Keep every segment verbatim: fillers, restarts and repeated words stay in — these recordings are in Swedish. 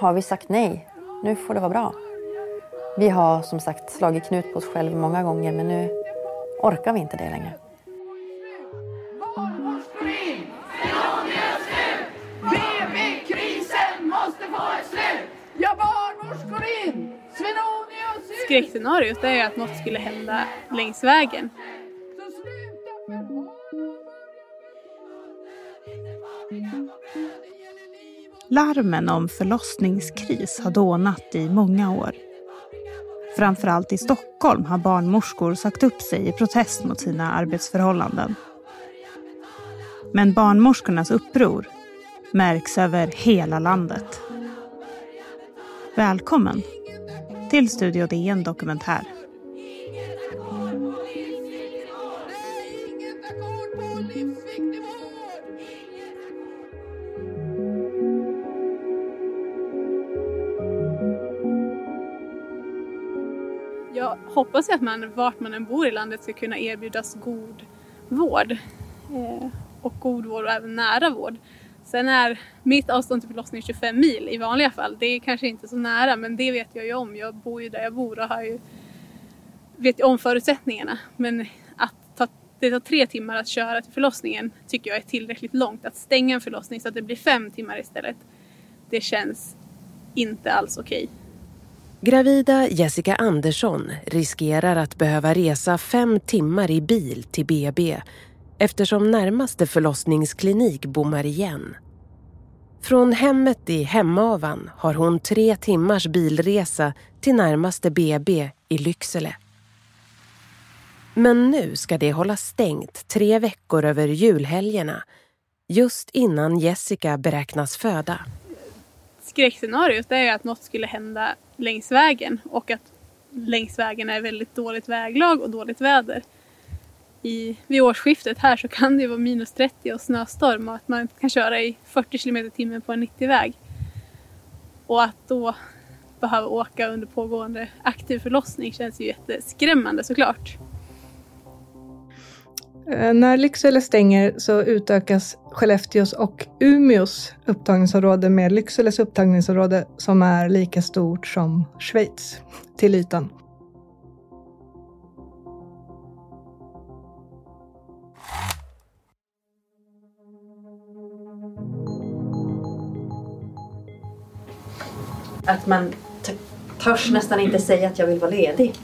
har vi sagt nej. Nu får det vara bra. Vi har som sagt slagit knut på oss själva många gånger, men nu orkar vi inte det längre. B B-krisen måste få ett slut! Ja, barnmorskor in! Svenonius ut! Skräckscenariot är att något skulle hända längs vägen. Larmen om förlossningskris har dånat i många år. Framförallt i Stockholm har barnmorskor sagt upp sig i protest mot sina arbetsförhållanden. Men barnmorskornas uppror märks över hela landet. Välkommen till Studio D N Dokumentär. Jag hoppas att man, vart man än bor i landet, ska kunna erbjudas god vård. Eh, och god vård och även nära vård. Sen är mitt avstånd till förlossning tjugofem mil i vanliga fall. Det är kanske inte så nära, men det vet jag ju om. Jag bor ju där jag bor och har ju, vet ju om förutsättningarna. Men att ta, det tar tre timmar att köra till förlossningen tycker jag är tillräckligt långt. Att stänga en förlossning så att det blir fem timmar istället, det känns inte alls okej. Gravida Jessica Andersson riskerar att behöva resa fem timmar i bil till B B eftersom närmaste förlossningsklinik bommar igen. Från hemmet i Hemavan har hon tre timmars bilresa till närmaste B B i Lycksele. Men nu ska det hålla stängt tre veckor över julhelgerna, just innan Jessica beräknas föda. Skräckscenariot är att något skulle hända längs vägen och att längs vägen är väldigt dåligt väglag och dåligt väder. I, vid årsskiftet här så kan det vara minus trettio och snöstorm och att man kan köra i fyrtio kilometer i timmen på en nittio-väg. Och att då behöva åka under pågående aktiv förlossning känns ju jätteskrämmande såklart. När Lycksele stänger så utökas Skellefteås och Umeås upptagningsområde med Lyckseles upptagningsområde som är lika stort som Schweiz till ytan. Att man t- törs nästan inte säga att jag vill vara ledig.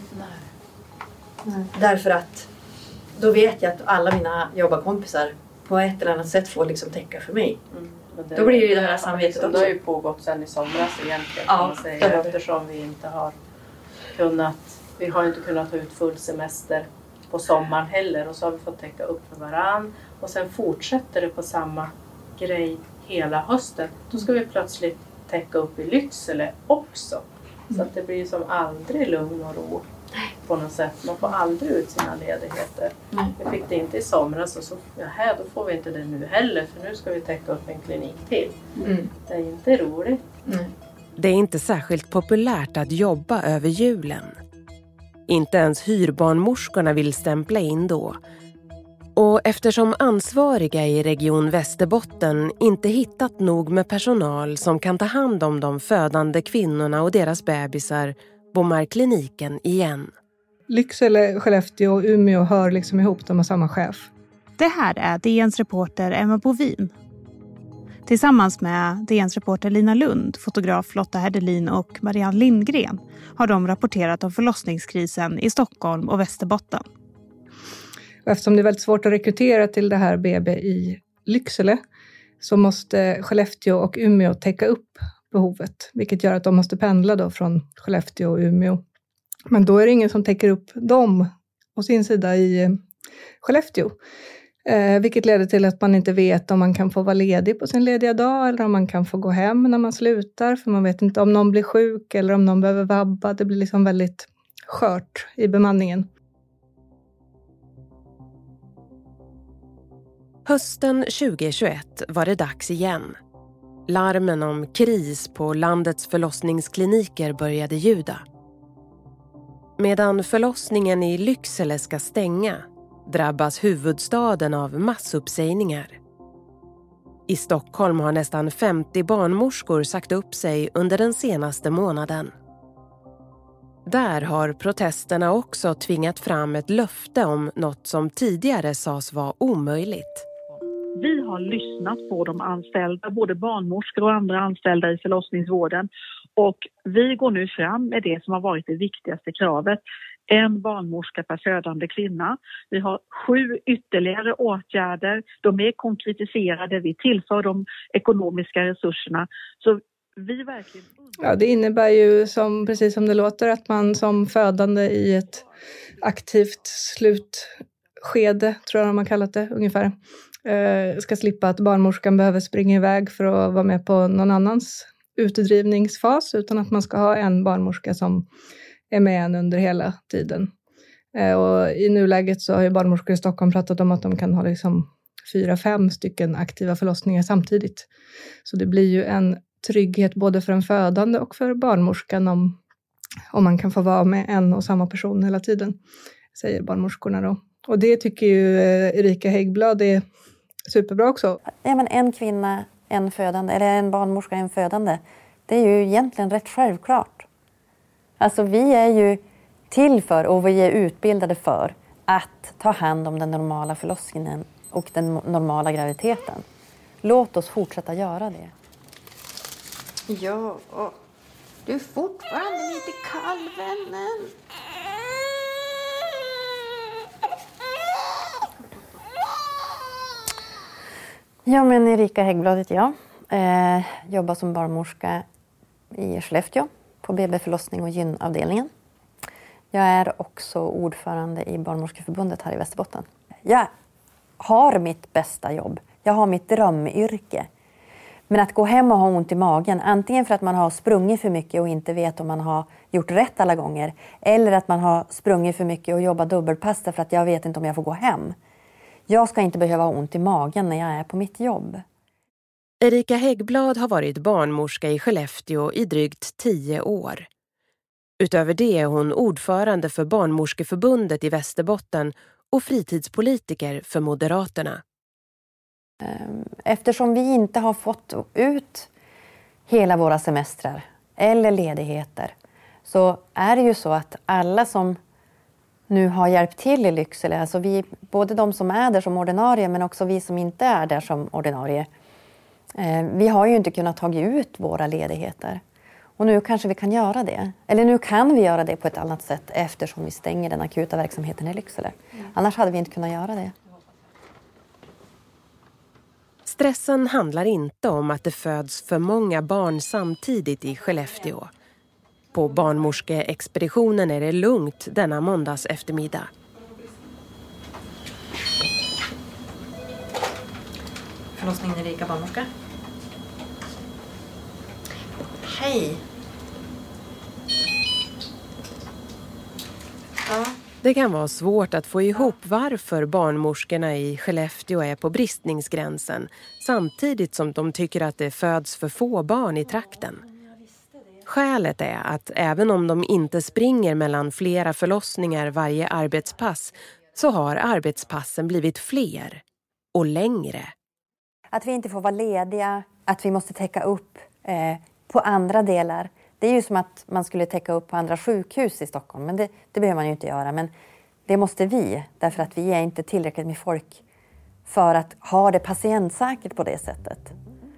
Nej. Därför att då vet jag att alla mina jobbarkompisar på ett eller annat sätt får liksom täcka för mig. Mm. Det, då blir det ju det här samvetet också. Det har ju pågått sedan i somras egentligen, ja, kan man säga, eftersom vi inte har kunnat, vi har inte kunnat ta ut full semester på sommaren heller, och så har vi fått täcka upp för varann och sen fortsätter det på samma grej hela hösten. Då ska vi plötsligt täcka upp i Lycksele också. Mm. Så att det blir som aldrig lugn och ro på något sätt. Man får aldrig ut sina ledigheter. Mm. Vi fick det inte i somras och så, jaha, då får vi inte det nu heller, för nu ska vi täcka upp en klinik till. Mm. Det är inte roligt. Mm. Det är inte särskilt populärt att jobba över julen. Inte ens hyrbarnmorskorna vill stämpla in då. Och eftersom ansvariga i Region Västerbotten inte hittat nog med personal som kan ta hand om de födande kvinnorna och deras bebisar, bommar kliniken igen. Lycksele, Skellefteå och Umeå hör liksom ihop, de har samma chef. Det här är D N:s reporter Emma Bovin. Tillsammans med D N:s reporter Lina Lund, fotograf Lotta Herdelin och Marianne Lindgren har de rapporterat om förlossningskrisen i Stockholm och Västerbotten. Och eftersom det är väldigt svårt att rekrytera till det här B B i Lycksele så måste Skellefteå och Umeå täcka upp behovet, vilket gör att de måste pendla då från Skellefteå och Umeå. Men då är det ingen som täcker upp dem och sin sida i Skellefteå. Eh, vilket leder till att man inte vet om man kan få vara ledig på sin lediga dag eller om man kan få gå hem när man slutar. För man vet inte om någon blir sjuk eller om någon behöver vabba. Det blir liksom väldigt skört i bemanningen. Hösten tjugohundratjugoett var det dags igen. Larmen om kris på landets förlossningskliniker började ljuda. Medan förlossningen i Lycksele ska stänga drabbas huvudstaden av massuppsägningar. I Stockholm har nästan femtio barnmorskor sagt upp sig under den senaste månaden. Där har protesterna också tvingat fram ett löfte om något som tidigare sades vara omöjligt. Vi har lyssnat på de anställda, både barnmorskor och andra anställda i förlossningsvården. Och vi går nu fram med det som har varit det viktigaste kravet. En barnmorska per födande kvinna. Vi har sju ytterligare åtgärder. De är konkretiserade. Vi tillför de ekonomiska resurserna. Så vi verkligen... Ja, det innebär ju, som, precis som det låter, att man som födande i ett aktivt slutskede, tror jag man kallat det ungefär, ska slippa att barnmorskan behöver springa iväg för att vara med på någon annans utdrivningsfas, utan att man ska ha en barnmorska som är med en under hela tiden. Och i nuläget så har ju barnmorskor i Stockholm pratat om att de kan ha liksom fyra, fem stycken aktiva förlossningar samtidigt. Så det blir ju en trygghet både för en födande och för barnmorskan om, om man kan få vara med en och samma person hela tiden, säger barnmorskorna då. Och det tycker ju Erika Häggblad är superbra också. Ja, men en kvinna, en födande, eller en barnmorska, en födande. Det är ju egentligen rätt självklart. Alltså vi är ju till för och vi är utbildade för att ta hand om den normala förlossningen och den normala graviditeten. Låt oss fortsätta göra det. Ja, du är fortfarande lite kall, vännen. Ja, men Erika Häggblad heter jag. Eh, jobbar som barnmorska i Skellefteå på B B-förlossning och gynavdelningen. Jag är också ordförande i Barnmorskeförbundet här i Västerbotten. Jag har mitt bästa jobb. Jag har mitt drömyrke. Men att gå hem och ha ont i magen, antingen för att man har sprungit för mycket och inte vet om man har gjort rätt alla gånger, eller att man har sprungit för mycket och jobbat dubbelpass för att jag vet inte om jag får gå hem. Jag ska inte behöva ha ont i magen när jag är på mitt jobb. Erika Häggblad har varit barnmorska i Skellefteå i drygt tio år. Utöver det är hon ordförande för Barnmorskeförbundet i Västerbotten och fritidspolitiker för Moderaterna. Eftersom vi inte har fått ut hela våra semestrar eller ledigheter, så är det ju så att alla som nu har hjälpt till i Lycksele, alltså vi, både de som är där som ordinarie men också vi som inte är där som ordinarie, eh, vi har ju inte kunnat ta ut våra ledigheter. Och nu kanske vi kan göra det. Eller nu kan vi göra det på ett annat sätt eftersom vi stänger den akuta verksamheten i Lycksele. Mm. Annars hade vi inte kunnat göra det. Stressen handlar inte om att det föds för många barn samtidigt i Skellefteå. På barnmorskeexpeditionen är det lugnt denna måndags eftermiddag. Förlossningen Erika barnmorska. Hej. Ja. Det kan vara svårt att få ihop varför barnmorskorna i Skellefteå är på bristningsgränsen, samtidigt som de tycker att det föds för få barn i trakten. Skälet är att även om de inte springer mellan flera förlossningar varje arbetspass, så har arbetspassen blivit fler och längre. Att vi inte får vara lediga, att vi måste täcka upp eh, på andra delar. Det är ju som att man skulle täcka upp på andra sjukhus i Stockholm, men det, det behöver man ju inte göra. Men det måste vi, därför att vi är inte tillräckligt med folk för att ha det patientsäkert på det sättet.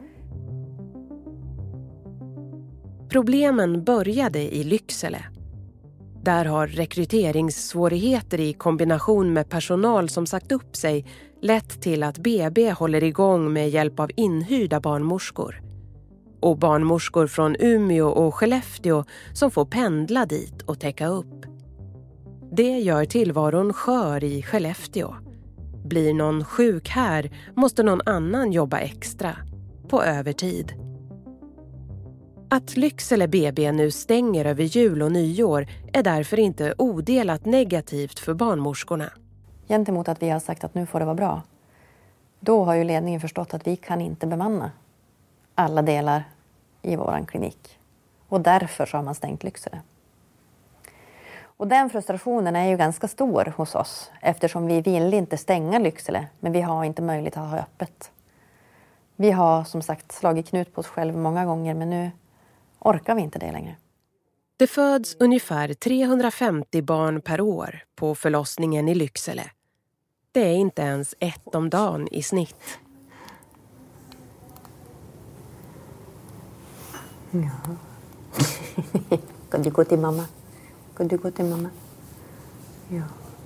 Problemen började i Lycksele. Där har rekryteringssvårigheter i kombination med personal som sagt upp sig lett till att B B håller igång med hjälp av inhyrda barnmorskor. Och barnmorskor från Umeå och Skellefteå som får pendla dit och täcka upp. Det gör tillvaron skör i Skellefteå. Blir någon sjuk här måste någon annan jobba extra, på övertid. Att Lycksele B B nu stänger över jul och nyår är därför inte odelat negativt för barnmorskorna. Gentemot att vi har sagt att nu får det vara bra, då har ju ledningen förstått att vi kan inte bemanna alla delar i våran klinik. Och därför så har man stängt Lycksele. Och den frustrationen är ju ganska stor hos oss, eftersom vi vill inte stänga Lycksele, men vi har inte möjlighet att ha öppet. vi har som sagt slagit knut på oss själva många gånger, men nu orkar vi inte det längre. Det föds ungefär trehundrafemtio barn per år på förlossningen i Lycksele. Det är inte ens ett om dagen i snitt. Ja. Kan du gå till mamma? Kan du gå till mamma? Ja.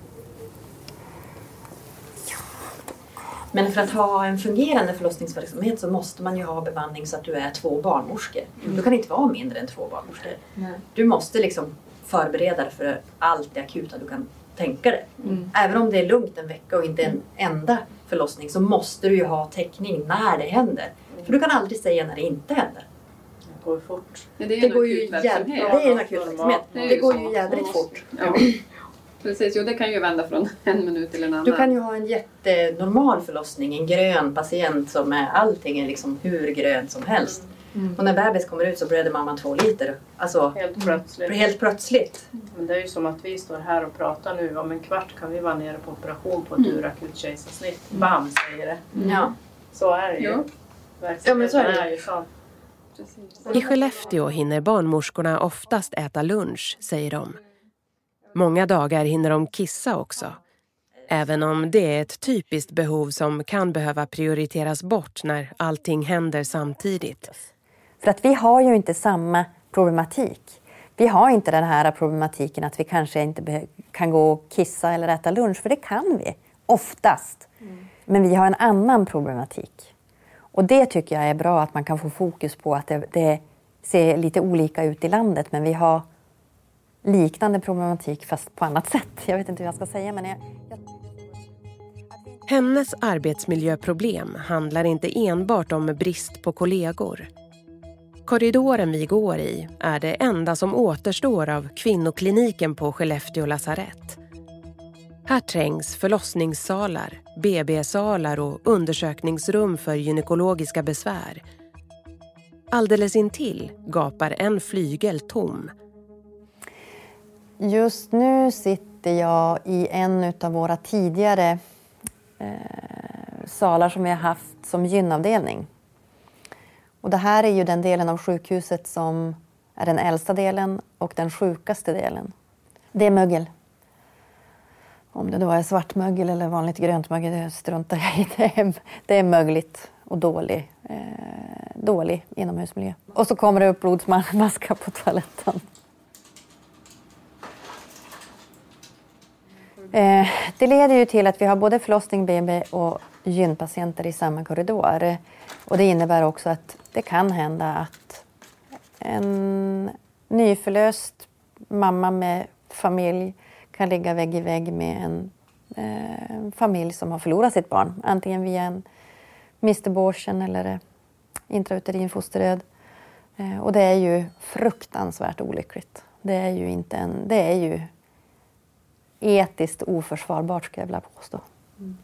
Men för att ha en fungerande förlossningsverksamhet så måste man ju ha bemanning så att du är två barnmorskor. Du kan inte vara mindre än två barnmorskor. Nej. Du måste liksom förbereda dig för allt det akuta du kan tänka dig. Mm. Även om det är lugnt en vecka och inte en enda förlossning så måste du ju ha täckning när det händer. För du kan aldrig säga när det inte händer. Det går fort. Ja, det, är det går ju jävligt, det är en akut verksamhet. Det, det går ju jävligt fort. Ja. Precis, jo, det kan ju vända från en minut till en annan. Du kan ju ha en jättenormal förlossning, en grön patient som är allting är liksom hur grönt som helst. Mm. Och när bebis kommer ut så blöder mamman två liter. Alltså, helt plötsligt. Helt plötsligt. Men det är ju som att vi står här och pratar nu. Om en kvart kan vi vara nere på operation på ett mm. urakut kejsarsnitt. Bam, säger det. Mm. Ja. Så är det ju. Jo. Ja, men så är det. är ju så. I Skellefteå hinner barnmorskorna oftast äta lunch, säger de. Många dagar hinner de kissa också. Även om det är ett typiskt behov som kan behöva prioriteras bort när allting händer samtidigt. För att vi har ju inte samma problematik. Vi har inte den här problematiken att vi kanske inte kan gå och kissa eller äta lunch. För det kan vi, oftast. Mm. Men vi har en annan problematik. Och det tycker jag är bra att man kan få fokus på att det, det ser lite olika ut i landet. Men vi har liknande problematik fast på annat sätt. Jag vet inte hur jag ska säga, men jag... jag... Hennes arbetsmiljöproblem handlar inte enbart om brist på kollegor. Korridoren vi går i är det enda som återstår av kvinnokliniken på Skellefteå lasarett. Här trängs förlossningssalar, B B-salar och undersökningsrum för gynekologiska besvär. Alldeles intill gapar en flygel tom. Just nu sitter jag i en av våra tidigare eh, salar som vi har haft som gynavdelning. Och det här är ju den delen av sjukhuset som är den äldsta delen och den sjukaste delen. Det är mögel. Om det då är svart mögel eller vanligt grönt mögel, det struntar jag i. Det är, det är mögligt och dålig, eh, dålig inomhusmiljö. Och så kommer det upp blodsmaska på toaletten. Eh, det leder ju till att vi har både förlossning, B B och gynpatienter i samma korridor. Och det innebär också att det kan hända att en nyförlöst mamma med familj kan ligga vägg i vägg med en eh, familj som har förlorat sitt barn. Antingen via en misterborsen eller intrauterin fosterröd. Eh, och det är ju fruktansvärt olyckligt. Det är ju inte en... Det är ju etiskt oförsvarbart, ska jag vilja påstå. Mm.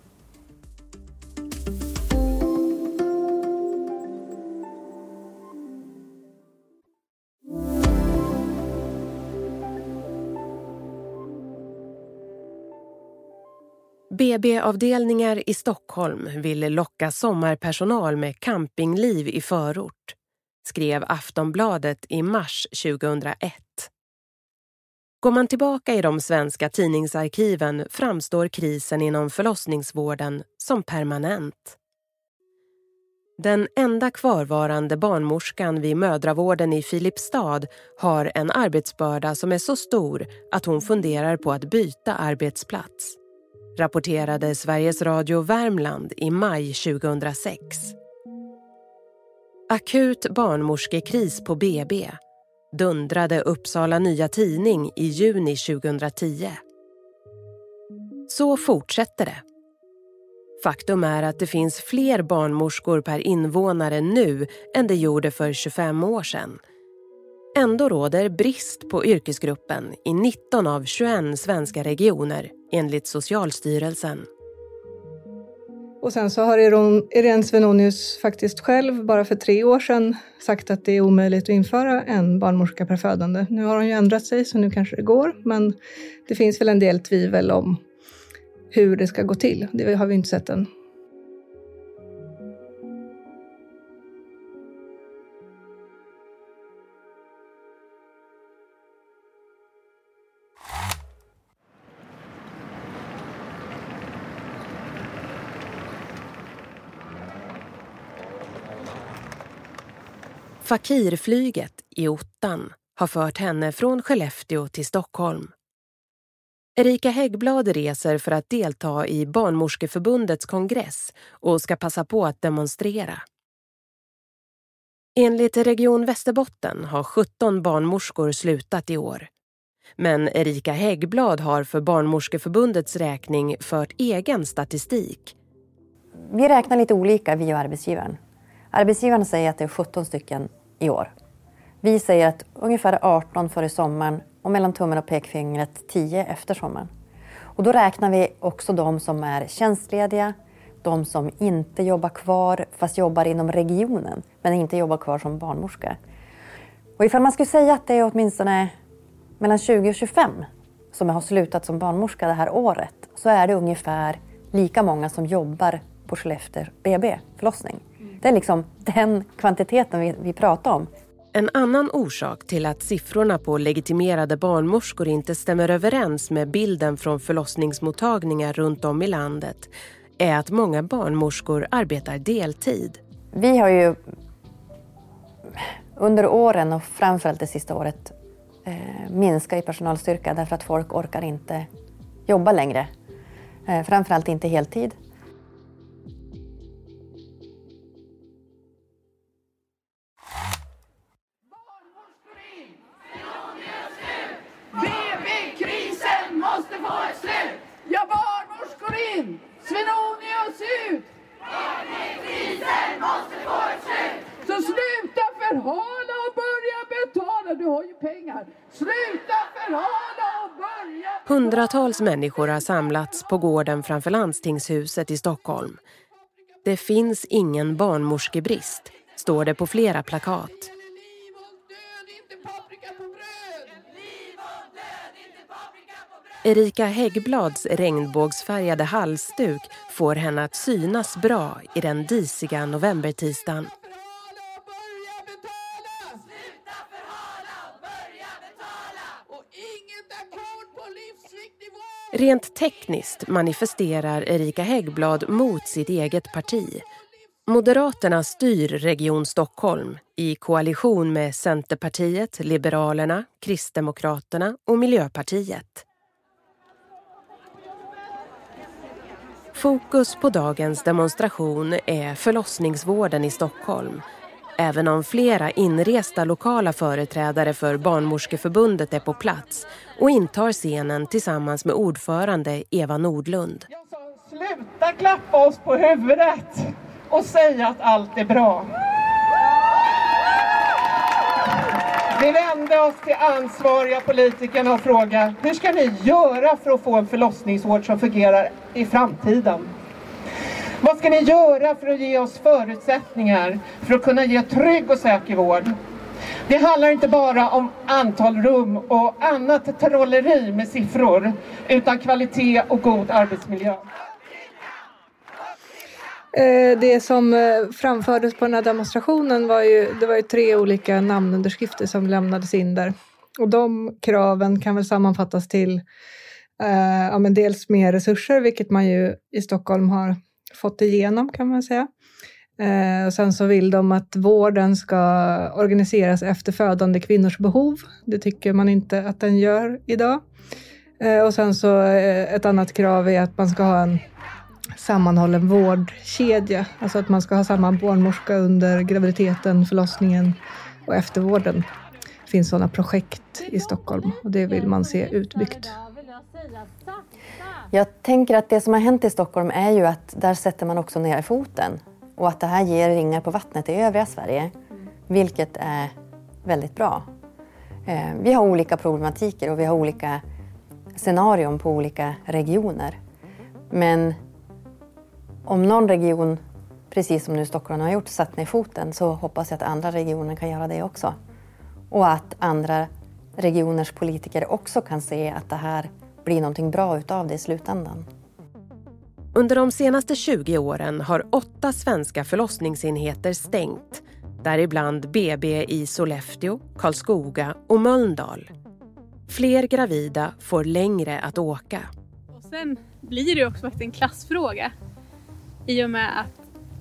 B B-avdelningar i Stockholm ville locka sommarpersonal med campingliv i förort, skrev Aftonbladet i mars tjugohundraett. Går man tillbaka i de svenska tidningsarkiven framstår krisen inom förlossningsvården som permanent. Den enda kvarvarande barnmorskan vid mödravården i Filipstad har en arbetsbörda som är så stor att hon funderar på att byta arbetsplats, rapporterade Sveriges Radio Värmland i maj tjugohundrasex. Akut barnmorskekris på B B, dundrade Uppsala Nya Tidning i juni tjugohundratio. Så fortsätter det. Faktum är att det finns fler barnmorskor per invånare nu än det gjorde för tjugofem år sedan. Ändå råder brist på yrkesgruppen i nitton av tjugoett svenska regioner enligt Socialstyrelsen. Och sen så har Irene Svenonius faktiskt själv bara för tre år sedan sagt att det är omöjligt att införa en barnmorska per födande. Nu har hon ju ändrat sig så nu kanske det går, men det finns väl en del tvivel om hur det ska gå till. Det har vi inte sett än. Fakirflyget i ottan har fört henne från Skellefteå till Stockholm. Erika Häggblad reser för att delta i Barnmorskeförbundets kongress och ska passa på att demonstrera. Enligt Region Västerbotten har sjutton barnmorskor slutat i år. Men Erika Häggblad har för Barnmorskeförbundets räkning fört egen statistik. Vi räknar lite olika, vi och arbetsgivaren. Arbetsgivaren säger att det är sjutton stycken i år. Vi säger att ungefär arton före sommaren och mellan tummen och pekfingret tio efter sommaren. Och då räknar vi också de som är tjänstlediga, de som inte jobbar kvar fast jobbar inom regionen men inte jobbar kvar som barnmorska. Och ifall man skulle säga att det är åtminstone mellan tjugo och tjugofem som har slutat som barnmorska det här året, så är det ungefär lika många som jobbar på Skellefteå B B, förlossning. Det är liksom den kvantiteten vi, vi pratar om. En annan orsak till att siffrorna på legitimerade barnmorskor inte stämmer överens med bilden från förlossningsmottagningar runt om i landet är att många barnmorskor arbetar deltid. Vi har ju under åren och framförallt det sista året eh, minskat i personalstyrka därför att folk orkar inte jobba längre. Eh, framförallt inte heltid. B B-krisen måste få ett slut! Ja, barnmorskor in! Svenonius ut! B B-krisen måste få ett slut! Så sluta förhala och börja betala! Du har ju pengar! Sluta förhala och börja betala! Hundratals människor har samlats på gården framför landstingshuset i Stockholm. Det finns ingen barnmorskebrist, står det på flera plakat. Erika Häggblads regnbågsfärgade halsduk får henne att synas bra i den disiga novembertisdagen. Rent tekniskt manifesterar Erika Häggblad mot sitt eget parti. Moderaterna styr Region Stockholm i koalition med Centerpartiet, Liberalerna, Kristdemokraterna och Miljöpartiet. Fokus på dagens demonstration är förlossningsvården i Stockholm. Även om flera inresta lokala företrädare för Barnmorskeförbundet är på plats och intar scenen tillsammans med ordförande Eva Nordlund. Jag sa, sluta klappa oss på huvudet och säga att allt är bra. Vi vände oss till ansvariga politikerna och frågade, hur ska ni göra för att få en förlossningsvård som fungerar i framtiden? Vad ska ni göra för att ge oss förutsättningar för att kunna ge trygg och säker vård? Det handlar inte bara om antal rum och annat trolleri med siffror, utan kvalitet och god arbetsmiljö. Det som framfördes på den här demonstrationen var ju, det var ju tre olika namnunderskrifter som lämnades in där. Och de kraven kan väl sammanfattas till eh, ja, men dels mer resurser, vilket man ju i Stockholm har fått igenom kan man säga. Eh, och sen så vill de att vården ska organiseras efter födande kvinnors behov. Det tycker man inte att den gör idag. Eh, och sen så eh, ett annat krav är att man ska ha en sammanhållen vårdkedja. Alltså att man ska ha samma barnmorska under graviditeten, förlossningen och eftervården. Det finns sådana projekt i Stockholm och det vill man se utbyggt. Jag tänker att det som har hänt i Stockholm är ju att där sätter man också ner foten. Och att det här ger ringar på vattnet i övriga Sverige. Vilket är väldigt bra. Vi har olika problematiker och vi har olika scenarion på olika regioner. Men om någon region, precis som nu Stockholm har gjort, satt ner foten, så hoppas jag att andra regioner kan göra det också. Och att andra regioners politiker också kan se att det här blir någonting bra utav det i slutändan. Under de senaste tjugo åren har åtta svenska förlossningsenheter stängt. Däribland B B i Sollefteå, Karlskoga och Mölndal. Fler gravida får längre att åka. Och sen blir det också faktiskt en klassfråga. I och med att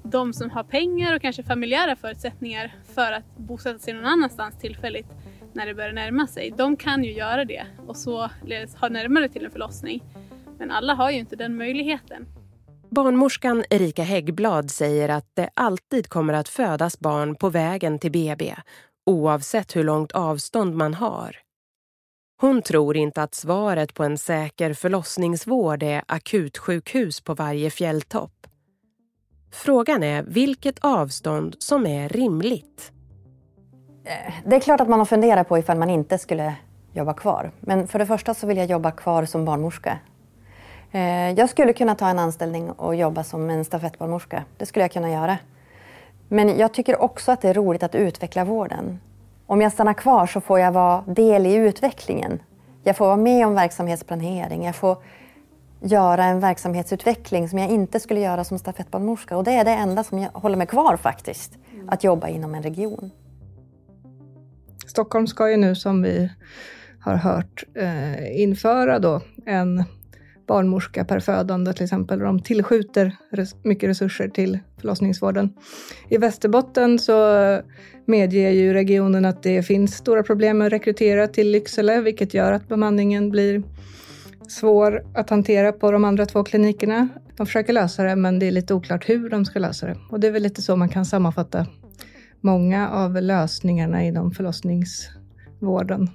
de som har pengar och kanske familjära förutsättningar för att bosätta sig någon annanstans tillfälligt när det börjar närma sig, de kan ju göra det och så ha närmare till en förlossning. Men alla har ju inte den möjligheten. Barnmorskan Erika Häggblad säger att det alltid kommer att födas barn på vägen till B B, oavsett hur långt avstånd man har. Hon tror inte att svaret på en säker förlossningsvård är akutsjukhus på varje fjälltopp. Frågan är vilket avstånd som är rimligt. Det är klart att man har funderat på ifall man inte skulle jobba kvar. Men för det första så vill jag jobba kvar som barnmorska. Jag skulle kunna ta en anställning och jobba som en stafettbarnmorska. Det skulle jag kunna göra. Men jag tycker också att det är roligt att utveckla vården. Om jag stannar kvar så får jag vara del i utvecklingen. Jag får vara med om verksamhetsplanering. Jag får göra en verksamhetsutveckling som jag inte skulle göra som stafettbarnmorska. Och det är det enda som jag håller mig kvar faktiskt. Att jobba inom en region. Stockholm ska ju nu, som vi har hört, eh, införa då en barnmorska per födande till exempel. De tillskjuter res- mycket resurser till förlossningsvården. I Västerbotten så medger ju regionen att det finns stora problem med att rekrytera till Lycksele, vilket gör att bemanningen blir svår att hantera på de andra två klinikerna. De försöker lösa det, men det är lite oklart hur de ska lösa det. Och det är väl lite så man kan sammanfatta många av lösningarna inom förlossningsvården.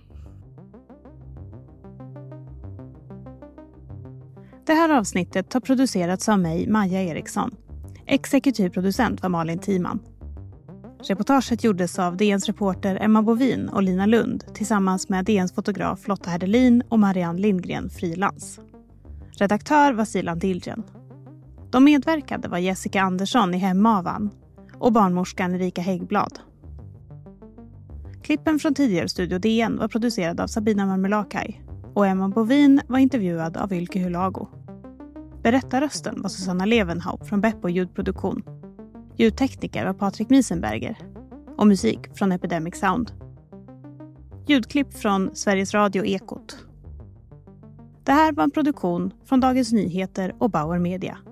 Det här avsnittet har producerats av mig, Maja Eriksson. Exekutiv producent var Malin Timan. Reportaget gjordes av D N:s reporter Emma Bovin och Lina Lund tillsammans med D N:s fotograf Lotta Herdelin och Marianne Lindgren frilans. Redaktör var Silan Dildren. De medverkade var Jessica Andersson i Hemavan och barnmorskan Erika Häggblad. Klippen från tidigare Studio D N var producerad av Sabina Marmelakai och Emma Bovin var intervjuad av Ylke Hulago. Berättarrösten var Susanna Levenhaupt från Beppo ljudproduktion. Ljudtekniker var Patrik Miesenberger och musik från Epidemic Sound. Ljudklipp från Sveriges Radio Ekot. Det här var en produktion från Dagens Nyheter och Bauer Media.